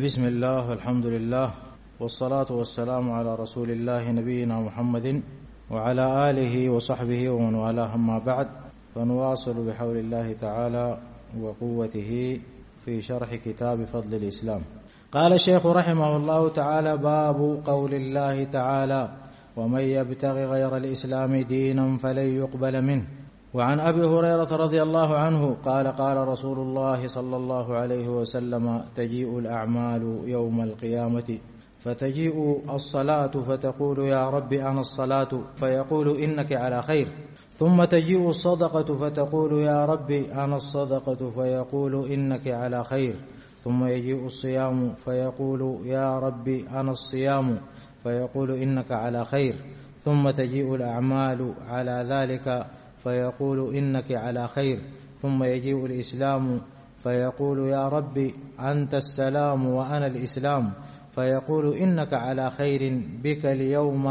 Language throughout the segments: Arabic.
بسم الله والحمد لله والصلاة والسلام على رسول الله نبينا محمد وعلى آله وصحبه ومن والاه، أما بعد، فنواصل بحول الله تعالى وقوته في شرح كتاب فضل الإسلام. قال الشيخ رحمه الله تعالى: باب قول الله تعالى: ومن يبتغ غير الإسلام دينا فلن يقبل منه. وعن أبي هريرة رضي الله عنه قال: قال رسول الله صلى الله عليه وسلم: تجيء الأعمال يوم القيامة فتجيء الصلاة فتقول يا رب أنا الصلاة فيقول إنك على خير، ثم تجيء الصدقة فتقول يا رب أنا الصدقة فيقول إنك على خير، ثم يجيء الصيام فيقول يا رب أنا الصيام فيقول إنك على خير، ثم تجيء الأعمال على ذلك فيقول إنك على خير، ثم يجيء الإسلام فيقول يا رب أنت السلام وأنا الإسلام فيقول إنك على خير، بك اليوم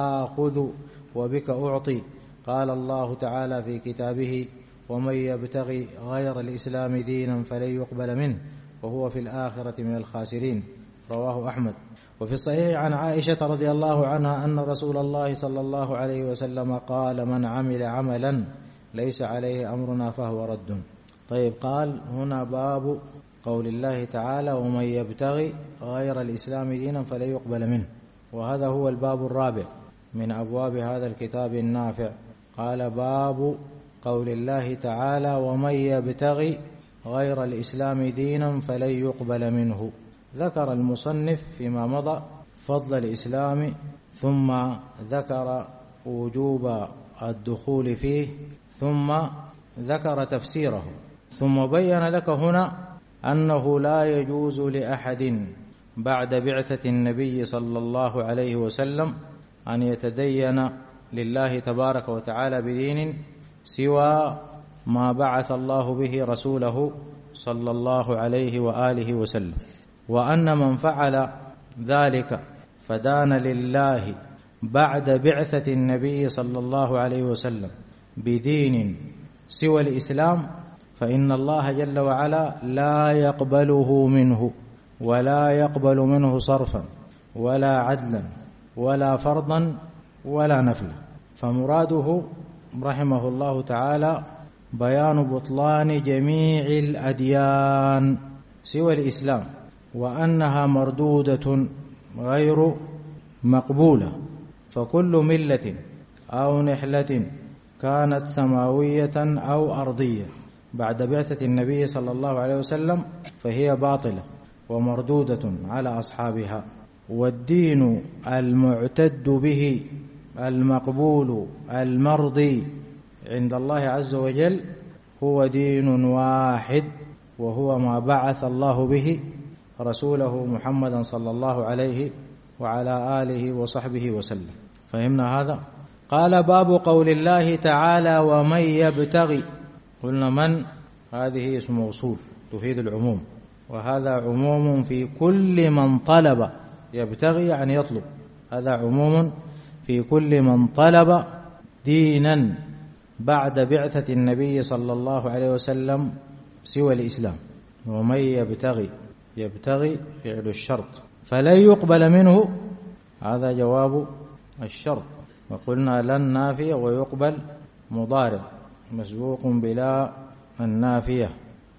آخذ وبك أعطي. قال الله تعالى في كتابه: ومن يبتغي غير الإسلام دينا فلن يقبل منه وهو في الآخرة من الخاسرين. رواه أحمد. وفي الصحيح عن عائشة رضي الله عنها أن رسول الله صلى الله عليه وسلم قال: من عمل عملا ليس عليه أمرنا فهو رد. طيب، قال هنا باب قول الله تعالى: ومن يبتغي غير الإسلام دينا فلن يقبل منه، وهذا هو الباب الرابع من أبواب هذا الكتاب النافع. قال: باب قول الله تعالى: ومن يبتغي غير الإسلام دينا فلن يقبل منه. ذكر المصنف فيما مضى فضل الإسلام، ثم ذكر وجوب الدخول فيه، ثم ذكر تفسيره، ثم بين لك هنا أنه لا يجوز لأحد بعد بعثة النبي صلى الله عليه وسلم أن يتدين لله تبارك وتعالى بدين سوى ما بعث الله به رسوله صلى الله عليه وآله وسلم، وأن من فعل ذلك فدان لله بعد بعثة النبي صلى الله عليه وسلم بدين سوى الإسلام فإن الله جل وعلا لا يقبله منه، ولا يقبل منه صرفا ولا عدلا ولا فرضا ولا نفلا. فمراده رحمه الله تعالى بيان بطلان جميع الأديان سوى الإسلام، وأنها مردودة غير مقبولة، فكل ملة أو نحلة كانت سماوية أو أرضية بعد بعثة النبي صلى الله عليه وسلم فهي باطلة ومردودة على أصحابها. والدين المعتد به المقبول المرضي عند الله عز وجل هو دين واحد، وهو ما بعث الله به رسوله محمدا صلى الله عليه وعلى آله وصحبه وسلم. فهمنا هذا؟ قال: باب قول الله تعالى: ومن يبتغي. قلنا من هذه اسم موصول تفيد العموم، وهذا عموم في كل من طلب. يبتغي يعني يطلب، هذا عموم في كل من طلب دينا بعد بعثة النبي صلى الله عليه وسلم سوى الإسلام. ومن يبتغي، يبتغي فعل الشرط، فلن يقبل منه، هذا جواب الشرط. وقلنا لن نافية ويقبل مضارع مسبوق بلا النافية،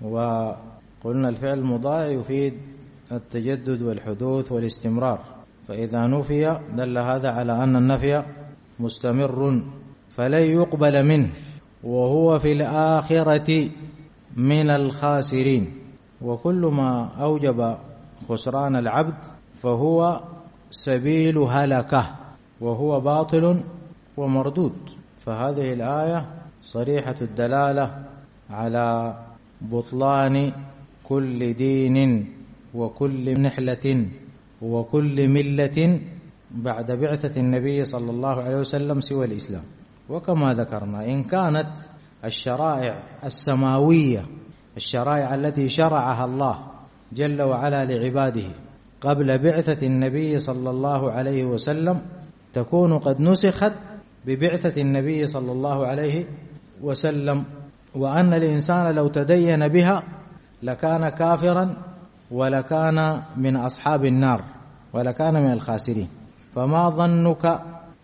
وقلنا الفعل المضارع يفيد التجدد والحدوث والاستمرار، فإذا نفي دل هذا على أن النفي مستمر. فلن يقبل منه وهو في الآخرة من الخاسرين. وكل ما أوجب خسران العبد فهو سبيل هلكة، وهو باطل ومردود. فهذه الآية صريحة الدلالة على بطلان كل دين وكل نحلة وكل ملة بعد بعثة النبي صلى الله عليه وسلم سوى الإسلام. وكما ذكرنا، إن كانت الشرائع السماوية، الشرائع التي شرعها الله جل وعلا لعباده قبل بعثة النبي صلى الله عليه وسلم، تكون قد نسخت ببعثة النبي صلى الله عليه وسلم، وأن الإنسان لو تدين بها لكان كافرا ولكان من أصحاب النار ولكان من الخاسرين. فما ظنك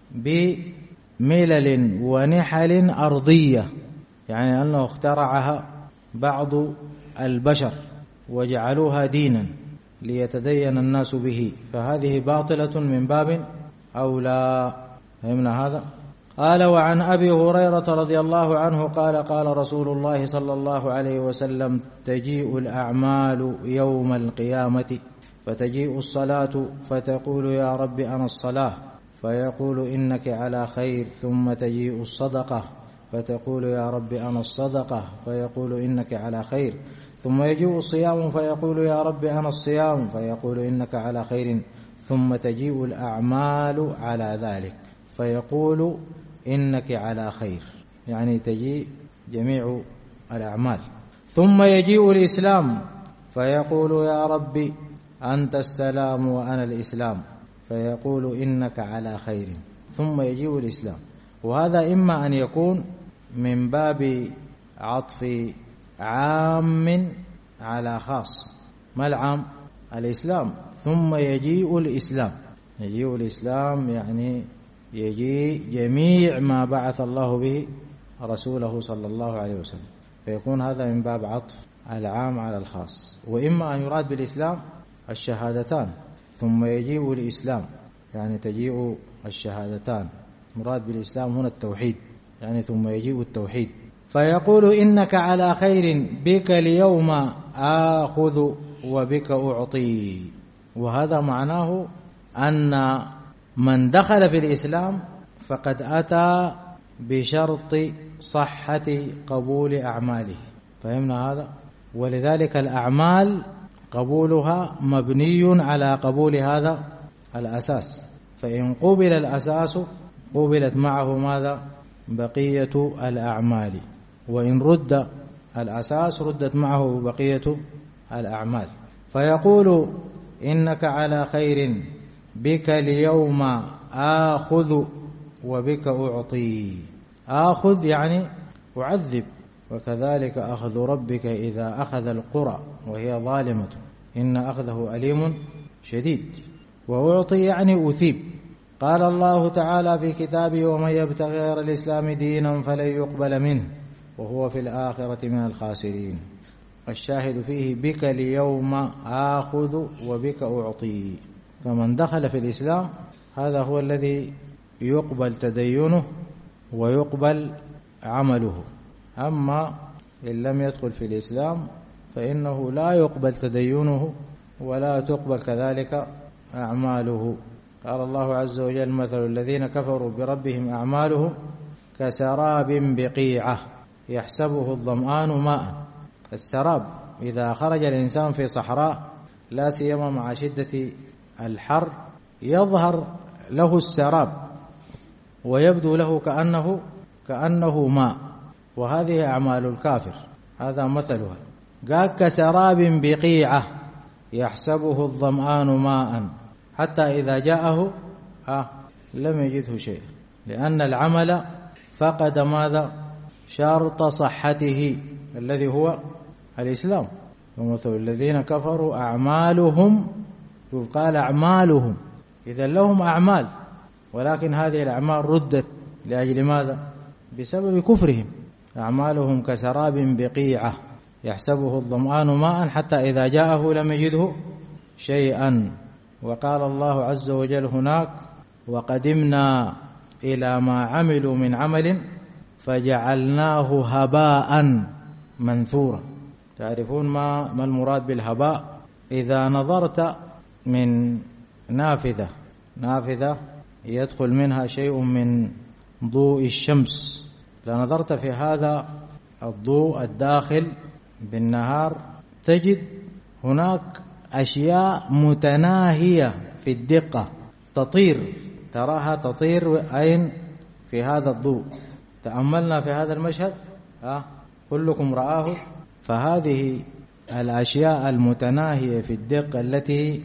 بملل ونحل أرضية، يعني أنه اخترعها بعض البشر وجعلوها دينا ليتدين الناس به، فهذه باطلة من باب أولى. فهمنا هذا؟ قال: وعن أبي هريرة رضي الله عنه قال: قال رسول الله صلى الله عليه وسلم: تجيء الأعمال يوم القيامة فتجيء الصلاة فتقول يا رب أنا الصلاة فيقول إنك على خير، ثم تجيء الصدقة فتقول يا رب أنا الصدقة فيقول إنك على خير، ثم يجيء الصيام فيقول يا رب أنا الصيام فيقول إنك على خير، ثم تجيء الأعمال على ذلك فيقول إنك على خير، يعني تجيء جميع الأعمال. ثم يجيء الإسلام فيقول يا رب أنت السلام وأنا الإسلام فيقول إنك على خير، ثم يجيء الإسلام. وهذا إما أن يكون من باب عطف عام على خاص. ما العام؟ الإسلام. ثم يجيء الإسلام، يجيء الإسلام يعني يجيء جميع ما بعث الله به رسوله صلى الله عليه وسلم، فيكون هذا من باب عطف العام على الخاص. وإما أن يراد بالإسلام الشهادتان، ثم يجيء الإسلام يعني تجيء الشهادتان، مراد بالإسلام هنا التوحيد، يعني ثم يجيء التوحيد. فيقول إنك على خير بك اليوم آخذ وبك أعطي. وهذا معناه أن من دخل في الإسلام فقد أتى بشرط صحة قبول أعماله. فهمنا هذا؟ ولذلك الأعمال قبولها مبني على قبول هذا الأساس، فإن قبل الأساس قبلت معه ماذا؟ بقية الأعمال، وإن رد الأساس ردت معه بقية الأعمال. فيقول إنك على خير بك اليوم آخذ وبك أعطي. آخذ يعني أعذب، وكذلك أخذ ربك إذا أخذ القرى وهي ظالمة إن أخذه أليم شديد. وأعطي يعني أثيب. قال الله تعالى في كتابه: ومن يبتغي غير الإسلام دينا فلن يقبل منه وهو في الآخرة من الخاسرين. الشاهد فيه بك اليوم آخذ وبك أعطي. فمن دخل في الإسلام هذا هو الذي يقبل تدينه ويقبل عمله. أما إن لم يدخل في الإسلام فإنه لا يقبل تدينه ولا تقبل كذلك أعماله. قال الله عز وجل: مثل الذين كفروا بربهم أعمالهم كسراب بقيعة يحسبه الظمآن ماء. السراب إذا خرج الإنسان في صحراء لا سيما مع شدة الحر يظهر له السراب ويبدو له كأنه ماء، وهذه أعمال الكافر، هذا مثلها. قال: كسراب بقيعة يحسبه الظمآن ماء حتى إذا جاءه لم يجده شيء، لأن العمل فقد ماذا؟ شرط صحته الذي هو الإسلام. ومثل الذين كفروا أعمالهم، قال أعمالهم، إذا لهم أعمال ولكن هذه الأعمال ردت لأجل ماذا؟ بسبب كفرهم. أعمالهم كسراب بقيعة يحسبه الظمآن ماء حتى إذا جاءه لم يجده شيئا. وقال الله عز وجل هناك: وقدمنا إلى ما عملوا من عمل فجعلناه هباء منثورا. تعرفون ما المراد بالهباء؟ إذا نظرت من نافذة يدخل منها شيء من ضوء الشمس، إذا نظرت في هذا الضوء الداخل بالنهار تجد هناك أشياء متناهية في الدقة تطير، تراها تطير أين؟ في هذا الضوء. تأملنا في هذا المشهد كلكم رآه. فهذه الأشياء المتناهية في الدقة التي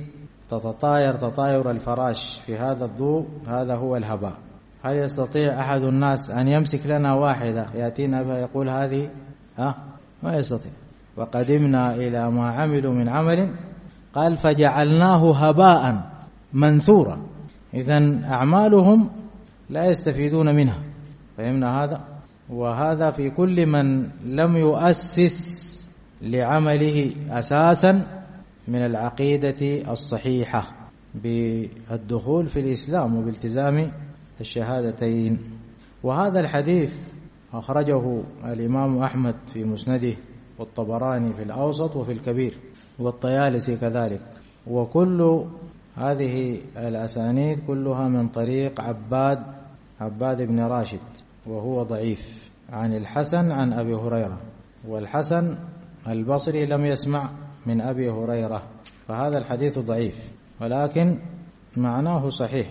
تطاير الفراش في هذا الضوء، هذا هو الهباء. هل يستطيع أحد الناس أن يمسك لنا واحدة يأتينا بها يقول هذه؟ ما يستطيع. وقدمنا إلى ما عملوا من عمل قال فجعلناه هباء منثورا. إذن أعمالهم لا يستفيدون منها. فهمنا هذا؟ وهذا في كل من لم يؤسس لعمله أساسا من العقيدة الصحيحة بالدخول في الإسلام وبالتزام الشهادتين. وهذا الحديث أخرجه الإمام أحمد في مسنده، والطبراني في الأوسط وفي الكبير، والطيالسي كذلك. وكل هذه الأسانيد كلها من طريق عباد بن راشد، وهو ضعيف، عن الحسن عن أبي هريرة. والحسن البصري لم يسمع من أبي هريرة، فهذا الحديث ضعيف، ولكن معناه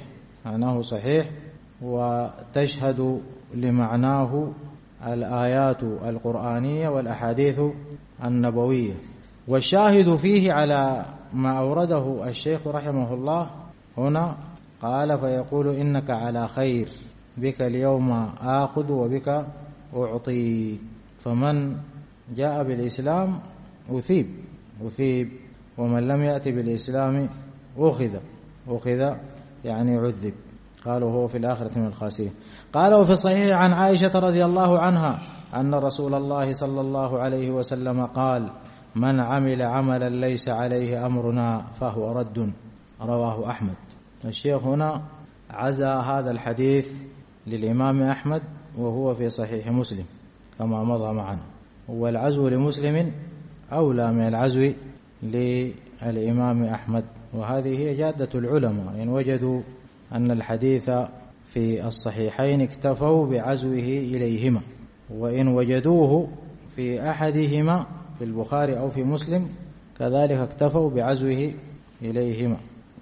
صحيح وتشهد لمعناه الآيات القرآنية والأحاديث النبوية. والشاهد فيه على ما أورده الشيخ رحمه الله هنا، قال فيقول إنك على خير، بك اليوم آخذ وبك أعطي. فمن جاء بالإسلام أثيب، ومن لم يأتي بالإسلام أخذ يعني عذب. قالوا هو في الآخرة من الخاسرين. قال وفي الصحيح عن عائشة رضي الله عنها أن رسول الله صلى الله عليه وسلم قال من عمل عملا ليس عليه أمرنا فهو رد، رواه أحمد. الشيخ هنا عزى هذا الحديث للإمام أحمد وهو في صحيح مسلم كما مضى معنا، والعزو لمسلم أولى من العزو للإمام أحمد. وهذه هي جادة العلماء، إن وجدوا أن الحديث في الصحيحين اكتفوا بعزوه إليهما، وإن وجدوه في أحدهما في البخاري أو في مسلم كذلك اكتفوا بعزوه إليهما.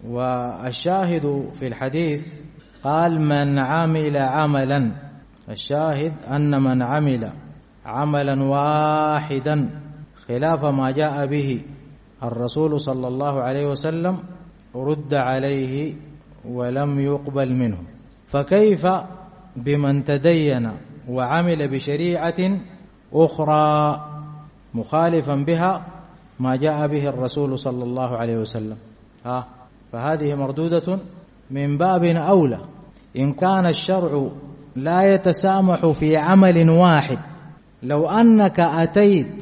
والشاهد في الحديث قال من عمل عملا، الشاهد أن من عمل عملا واحدا خلاف ما جاء به الرسول صلى الله عليه وسلم رد عليه ولم يقبل منه. فكيف بمن تدين وعمل بشريعة أخرى مخالفا بها ما جاء به الرسول صلى الله عليه وسلم؟ فهذه مردودة من باب أولى. إن كان الشرع لا يتسامح في عمل واحد، لو أنك أتيت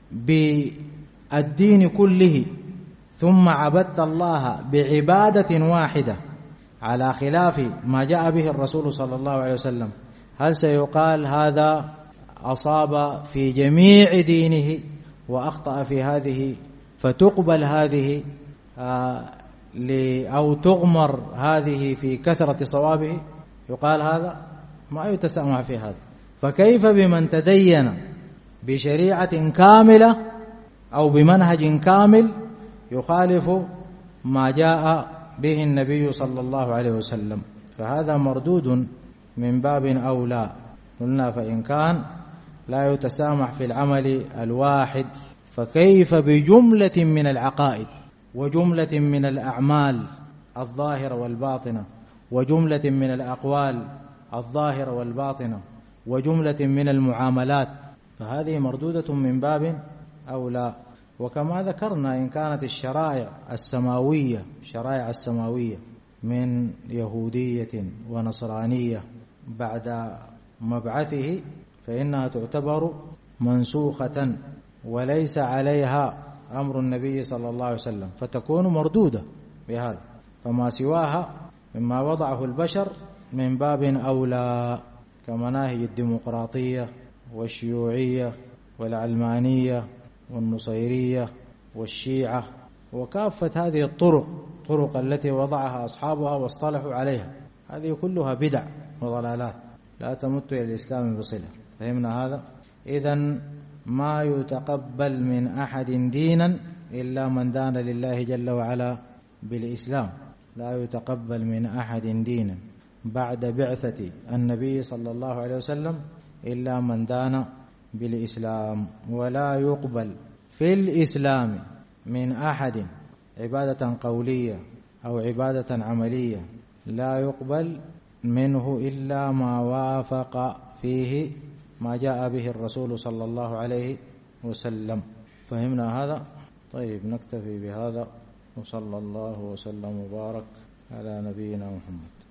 بالدين كله ثم عبدت الله بعبادة واحدة على خلاف ما جاء به الرسول صلى الله عليه وسلم، هل سيقال هذا أصاب في جميع دينه وأخطأ في هذه فتقبل هذه أو تغمر هذه في كثرة صوابه؟ يقال هذا ما يتسامح في هذا. فكيف بمن تدين بشريعة كاملة أو بمنهج كامل يخالف ما جاء به النبي صلى الله عليه وسلم؟ فهذا مردود من باب أولى. قلنا فإن كان لا يتسامح في العمل الواحد، فكيف بجملة من العقائد وجملة من الأعمال الظاهرة والباطنة وجملة من الأقوال الظاهرة والباطنة وجملة من المعاملات؟ فهذه مردودة من باب أولى. وكما ذكرنا إن كانت الشرائع السماوية من يهودية ونصرانية بعد مبعثه فإنها تعتبر منسوخة وليس عليها أمر النبي صلى الله عليه وسلم، فتكون مردودة بهذا. فما سواها مما وضعه البشر من باب أولى، كمناهج الديمقراطية والشيوعية والعلمانية والنصيرية والشيعة وكافة هذه الطرق التي وضعها أصحابها واصطلحوا عليها، هذه كلها بدع وضلالات لا تمت إلى الإسلام بصلة. فهمنا هذا؟ إذن ما يتقبل من أحد دينا إلا من دان لله جل وعلا بالإسلام. لا يتقبل من أحد دينا بعد بعثة النبي صلى الله عليه وسلم إلا من دان بالإسلام. ولا يقبل في الإسلام من أحد عبادة قولية أو عبادة عملية، لا يقبل منه إلا ما وافق فيه ما جاء به الرسول صلى الله عليه وسلم. فهمنا هذا؟ طيب نكتفي بهذا وصلى الله وسلم وبارك على نبينا محمد.